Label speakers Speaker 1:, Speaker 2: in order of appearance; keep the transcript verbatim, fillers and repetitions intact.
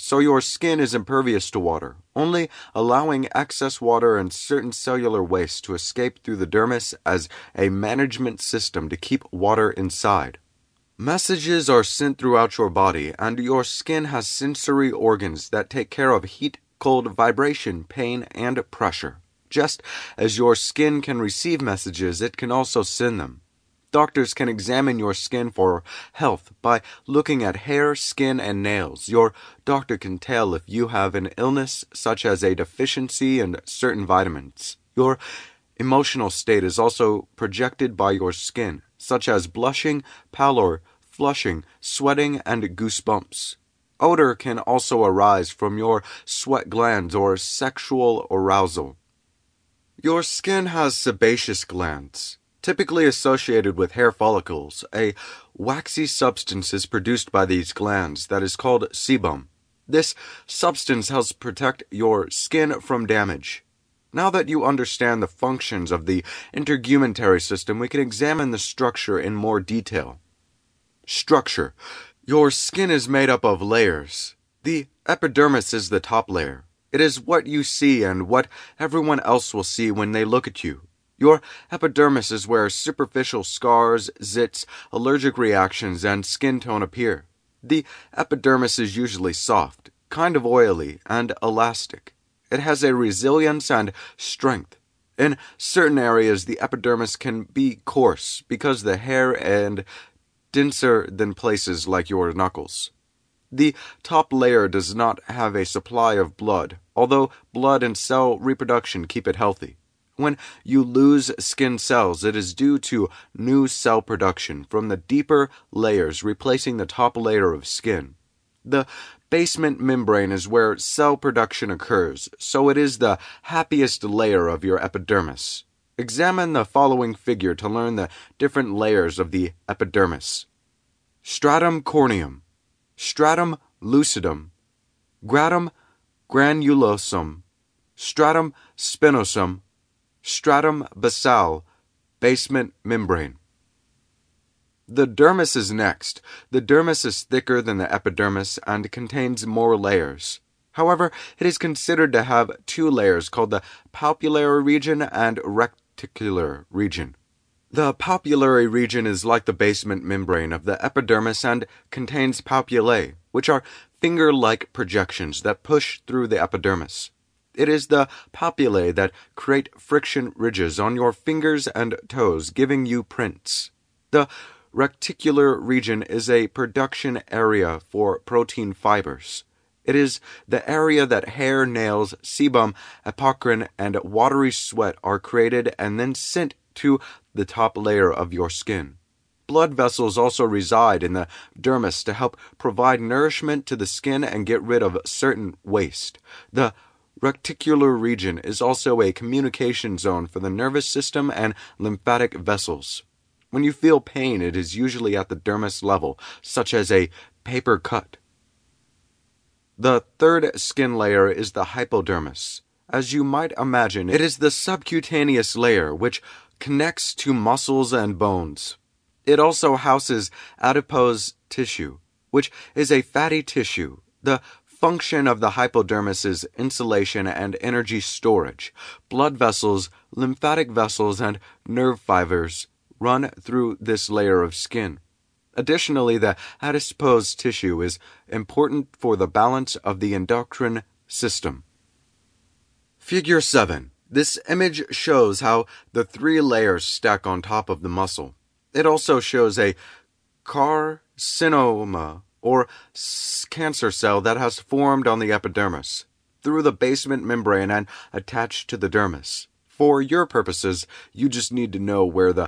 Speaker 1: so your skin is impervious to water, only allowing excess water and certain cellular waste to escape through the dermis as a management system to keep water inside. Messages are sent throughout your body, and your skin has sensory organs that take care of heat, cold, vibration, pain, and pressure. Just as your skin can receive messages, it can also send them. Doctors can examine your skin for health by looking at hair, skin, and nails. Your doctor can tell if you have an illness, such as a deficiency in certain vitamins. Your emotional state is also projected by your skin, such as blushing, pallor, flushing, sweating, and goosebumps. Odor can also arise from your sweat glands or sexual arousal. Your skin has sebaceous glands, typically associated with hair follicles. A waxy substance is produced by these glands that is called sebum. This substance helps protect your skin from damage. Now that you understand the functions of the integumentary system, we can examine the structure in more detail. Structure. Your skin is made up of layers. The epidermis is the top layer. It is what you see and what everyone else will see when they look at you. Your epidermis is where superficial scars, zits, allergic reactions, and skin tone appear. The epidermis is usually soft, kind of oily, and elastic. It has a resilience and strength. In certain areas, the epidermis can be coarse because the hair and denser than places like your knuckles. The top layer does not have a supply of blood, although blood and cell reproduction keep it healthy. When you lose skin cells, it is due to new cell production from the deeper layers replacing the top layer of skin. The basement membrane is where cell production occurs, so it is the happiest layer of your epidermis. Examine the following figure to learn the different layers of the epidermis. Stratum corneum, stratum lucidum, stratum granulosum, stratum spinosum, stratum basal, basement membrane. The dermis is next. The dermis is thicker than the epidermis and contains more layers. However, it is considered to have two layers called the papillary region and reticular region. The papillary region is like the basement membrane of the epidermis and contains papillae, which are finger-like projections that push through the epidermis. It is the papillae that create friction ridges on your fingers and toes, giving you prints. The reticular region is a production area for protein fibers. It is the area that hair, nails, sebum, apocrine, and watery sweat are created and then sent to the top layer of your skin. Blood vessels also reside in the dermis to help provide nourishment to the skin and get rid of certain waste. The reticular region is also a communication zone for the nervous system and lymphatic vessels. When you feel pain, it is usually at the dermis level, such as a paper cut. The third skin layer is the hypodermis. As you might imagine, it is the subcutaneous layer which connects to muscles and bones. It also houses adipose tissue, which is a fatty tissue. The function of the hypodermis is insulation and energy storage. Blood vessels, lymphatic vessels, and nerve fibers run through this layer of skin. Additionally, the adipose tissue is important for the balance of the endocrine system. Figure seven. This image shows how the three layers stack on top of the muscle. It also shows a carcinoma, or cancer cell that has formed on the epidermis, through the basement membrane and attached to the dermis. For your purposes, you just need to know where the